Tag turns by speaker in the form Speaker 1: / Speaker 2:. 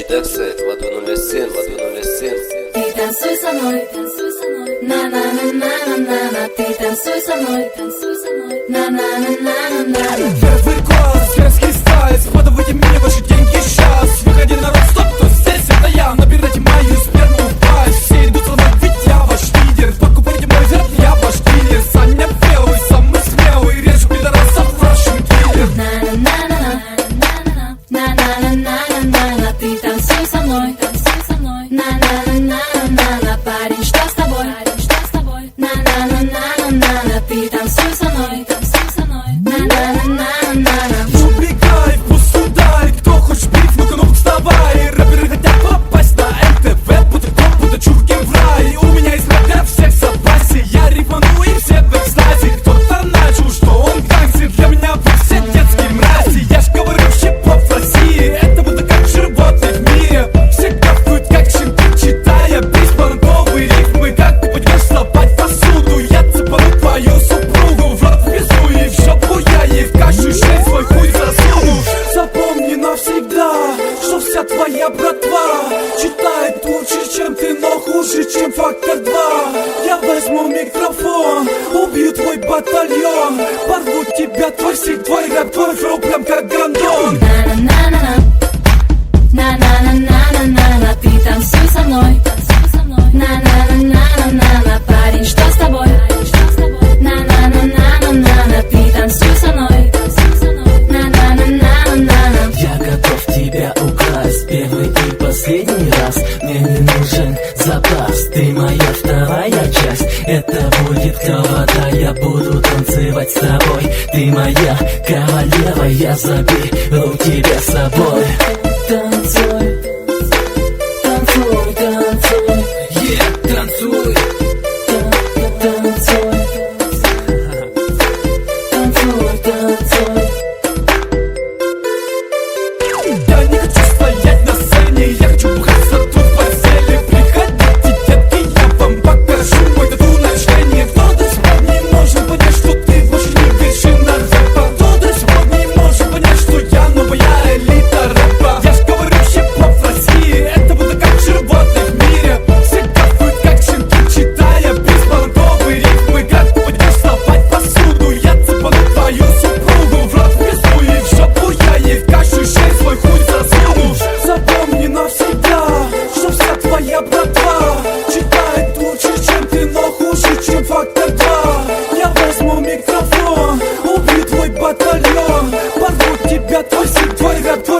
Speaker 1: Дексы, 207, 207.
Speaker 2: Ты танцуй со мной, на-на-на-на-на-на-на. Ты танцуй со мной, на-на-на-на-на-на.
Speaker 3: Первый класс, светский стайс, подавайте мне ваши деньги сейчас. Выходи, народ, стоп, кто здесь, это я. Набирайте мою сперму в пасть. Все идут за мной, ведь я ваш лидер. Покупайте мой зерт, я ваш дилер. Саня белый, самый смелый, режу пидорасов, Russian killer.
Speaker 2: На-на-на-на-на-на-на-на-на. Ты танцуй со мной, на-на-на-на-на-на. Парень, что с тобой? На-на-на-на-на-на. Ты танцуй со мной, на-на-на-на-на-на.
Speaker 3: Убегай в пустударь, кто хочет бить, ну-ка, ну вставай. Рэперы хотят попасть на МТВ, будто топ, будто чурки в рай. У меня есть рэп для всех в запасе, я рифману и все в экстазе. Кто-то начал, что он гангстер, для меня вы все детские мрази. Я ж говорю, хип-хоп в России, это будто как животные в мире. Все капают, как щенки, читая бейсболовые рифмы. Как ты пойдешь слопать посуду, я цепану твою супругу. В рот везу и в жопу я ей в кашу шесть свой хуй засуну. Запомни навсегда, что вся твоя братва читает лучше, чем ты, но хуже, чем Фактор 2. Я возьму микрофон, убью твой батальон, порву тебя, твой стиль, твой рэп, твой флоу, прям как Грандон.
Speaker 2: На-на-на-на-на, на-на-на-на-на-на. Ты танцуй со мной, на-на-на-на-на-на. Парень, что с тобой? На-на-на-на-на-на. Ты танцуй со мной, на-на-на-на-на-на.
Speaker 4: Я готов тебя украсть первый и последний раз. Мне не нужен запас, ты моя вторая часть. Это будет клево, я буду танцевать с тобой. Ты моя королева, я заберу тебя с собой. Танцуй, танцуй, танцуй, танцуй, танцуй, танцуй, танцуй.
Speaker 3: Я не хочу стоять на сцене, я хочу бухаться тут в постели. Приходите, детки, я вам покажу мой тату-ношение. Кто до сих пор не может понять, что ты больше не вершина рэпа? Кто до сих пор не может понять, что я новая элита рэпа? Я ж говорю, хип-хоп в России, это будто как животные в мире. Все капают, как щенки, читая бейсболовые рифмы. Как ты пойдешь слопать посуду, я цепану твою супругу. В рот везу и в жопу я ей в кашу шесть свой хуй засуну. Запомни навсегда, что вся твоя братва читает лучше, чем ты, но хуже, чем Фактор 2. Я возьму микрофон, убью твой батальон, порву тебя, твой стиль, твой рэп, твой